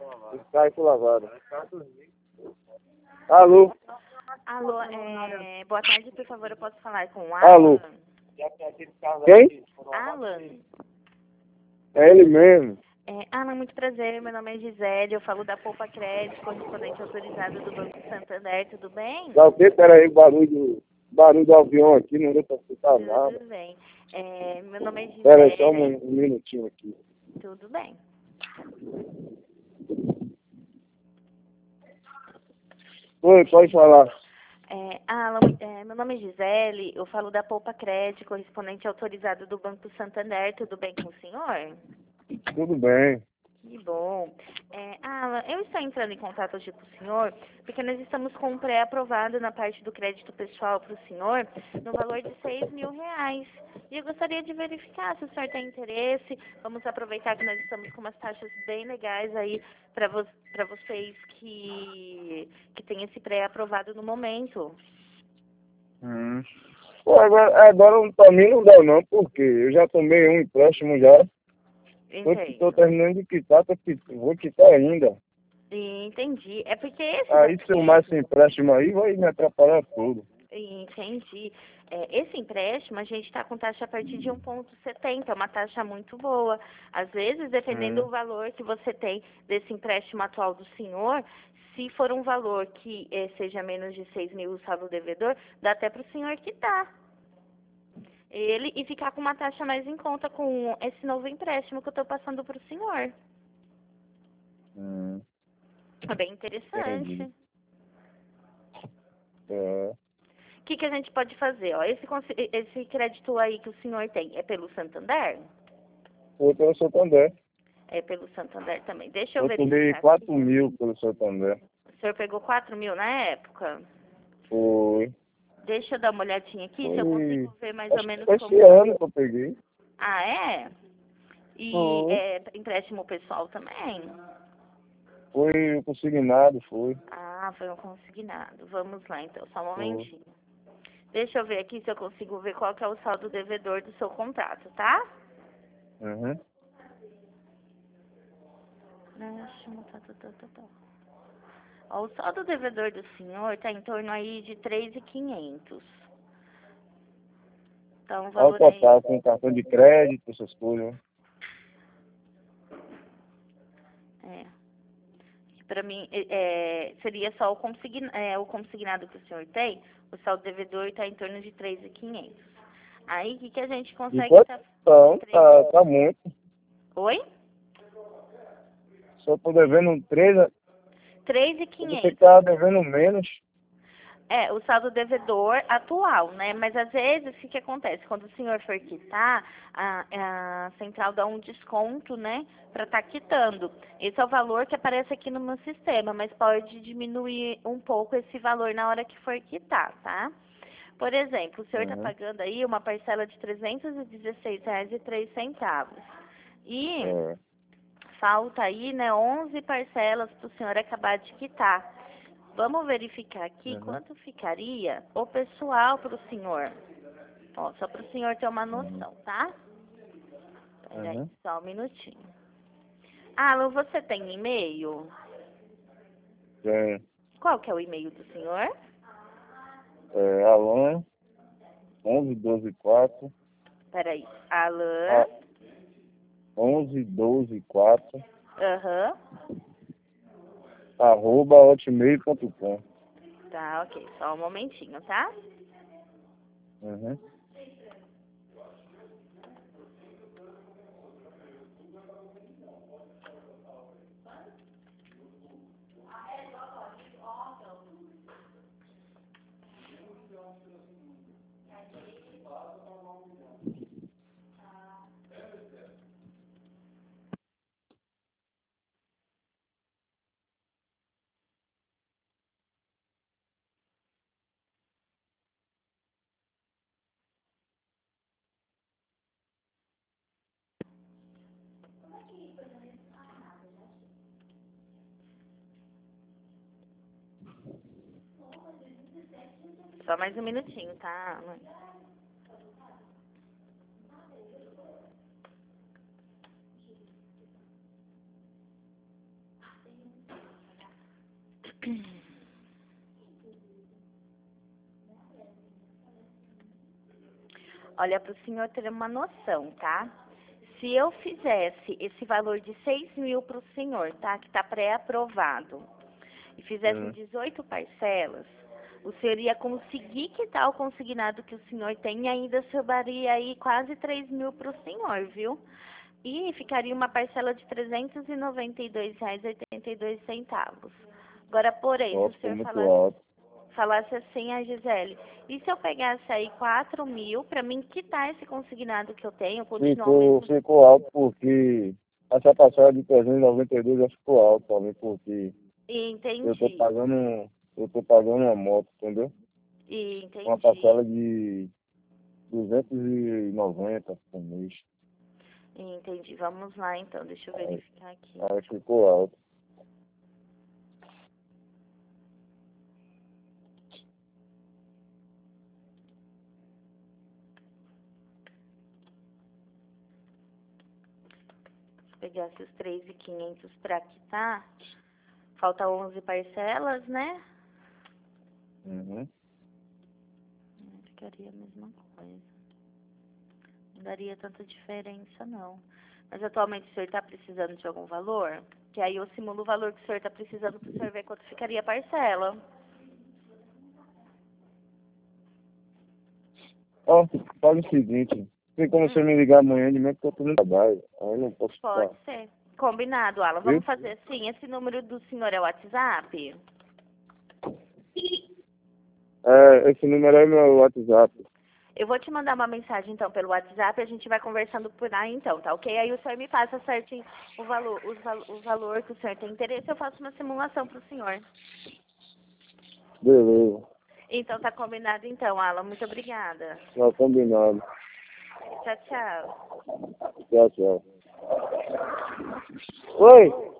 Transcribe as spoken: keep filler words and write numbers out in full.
Skype lavado. Alô? Alô, é, boa tarde, por favor, eu posso falar com o Alô? Alan? Quem? Alan? É ele mesmo. É, Alan, muito prazer, meu nome é Gisele, eu falo da Poupa Crédito, correspondente autorizado do Banco Santander, tudo bem? Dá o quê? Pera aí, barulho, barulho do avião aqui, não deu pra escutar nada. Tudo bem. É, meu nome é Pera aí, só um, Gisele, um minutinho aqui. tudo bem. Oi, pode falar. É, Alan, é, meu nome é Gisele, eu falo da Poupa Crédito, correspondente autorizado do Banco Santander, tudo bem com o senhor? Tudo bem. Que bom. É, Alan, eu estou entrando em contato hoje com o senhor, porque nós estamos com um pré-aprovado na parte do crédito pessoal para o senhor, no valor de seis mil reais. E eu gostaria de verificar se o senhor tem interesse. Vamos aproveitar que nós estamos com umas taxas bem legais aí para vo para vocês que, que têm esse pré-aprovado no momento. Hum. Pô, agora, agora pra mim não dá não, porque eu já tomei um empréstimo já. Estou Entendo. terminando de quitar, tô, quit- vou quitar ainda. Entendi. É porque esse Aí se eu mais esse daqui... empréstimo aí, vai me atrapalhar tudo. Entendi. É, esse empréstimo, a gente está com taxa a partir de um vírgula setenta, é uma taxa muito boa. Às vezes, dependendo Hum. do valor que você tem desse empréstimo atual do senhor, se for um valor que eh, seja menos de seis mil o saldo devedor, dá até para o senhor quitar ele e ficar com uma taxa mais em conta com esse novo empréstimo que eu estou passando para o senhor. Hum. É bem Entendi. interessante. É. O que, que a gente pode fazer? Ó, esse, consi- esse crédito aí que o senhor tem é pelo Santander? Foi pelo Santander. É pelo Santander também. Deixa eu Eu tomei verificar aqui. quatro mil pelo Santander. O senhor pegou quatro mil na época? Foi. Deixa eu dar uma olhadinha aqui, se eu Foi. consigo ver mais ou Acho que menos foi como esse tá. ano que eu peguei. Ah, é? E Foi. é empréstimo pessoal também? Foi consignado, foi. Ah, foi um consignado. Vamos lá, então, só um Foi. momentinho. Deixa eu ver aqui se eu consigo ver qual que é o saldo devedor do seu contrato, tá? Uhum. Empréstimo, tá, tá, tá, tá, tá. Ó, o saldo devedor do senhor está em torno aí de três mil e quinhentos. Então, o Olha o valor aí... total, com cartão de crédito, essas coisas. Né? É. Para mim, é, é, seria só o, consigna, é, o consignado que o senhor tem, o saldo devedor está em torno de três mil e quinhentos. Aí, o que, que a gente De consegue... quanto? Tá... Não, três... tá, tá muito. Oi? Se eu tô devendo três, três mil e eu vou ter que quinhentos. estar devendo menos. É, o saldo devedor atual, né? Mas às vezes, o que, que acontece? Quando o senhor for quitar, a, a central dá um desconto, né? Para estar quitando. Esse é o valor que aparece aqui no meu sistema, mas pode diminuir um pouco esse valor na hora que for quitar, tá? Por exemplo, o senhor está Uhum. pagando aí uma parcela de trezentos e dezesseis reais e três centavos. E É. falta aí, né, onze parcelas para o senhor acabar de quitar. Vamos verificar aqui Uhum. quanto ficaria o pessoal para o senhor. Ó, só para o senhor ter uma Uhum. noção, tá? Peraí, Uhum. só um minutinho. Alan, você tem e-mail? É, Qual que é o e-mail do senhor? é, Alan, onze doze quatro. Peraí, Alan, A, onze doze quatro. aham, Arroba hotmail ponto com. tá, ok, só um momentinho, tá? Uhum. Só mais um minutinho, tá, Alan? Olha, para o senhor ter uma noção, tá? Se eu fizesse esse valor de seis mil para o senhor, tá? Que está pré-aprovado, e fizesse em Hum. dezoito parcelas, o senhor ia conseguir quitar o consignado que o senhor tem e ainda sobraria aí quase três mil para o senhor, viu? E ficaria uma parcela de trezentos e noventa e dois reais e oitenta e dois centavos. Agora, porém, se Nossa, o foi senhor muito falasse, alto. falasse assim, a Gisele, e se eu pegasse aí quatro mil para mim quitar esse consignado que eu tenho, continuar o Ficou, mesmo... ficou alto porque essa passagem de trezentos e noventa e dois já ficou alto também, porque eu tô Entendi, pagando, eu tô pagando uma moto, entendeu? Uma entendi, parcela de duzentos e noventa por mês. entendi. Vamos lá então, deixa eu Aí, verificar aqui. aí ficou alto. Se pegasse os três mil e quinhentos para quitar, falta onze parcelas, né? Uhum. Hum, Ficaria a mesma coisa. Não daria tanta diferença, não. Mas atualmente o senhor está precisando de algum valor? Que aí eu simulo o valor que o senhor está precisando para o senhor ver quanto ficaria a parcela. Ó, faz o seguinte, tem como você Hum, me ligar amanhã de manhã que eu tô no trabalho. Aí eu não posso pode ficar. ser. Combinado, Alan. Viu? Vamos fazer assim. Esse número do senhor é o WhatsApp? É, esse número é meu WhatsApp. Eu vou te mandar uma mensagem, então, pelo WhatsApp. A gente vai conversando por aí, então, tá ok? Aí o senhor me passa certinho o valor, os val- o valor que o senhor tem interesse. Eu faço uma simulação para o senhor. Beleza. Então, tá combinado, então, Alan. Muito obrigada. Tá combinado. Tchau, tchau. Tchau, tchau. Oi!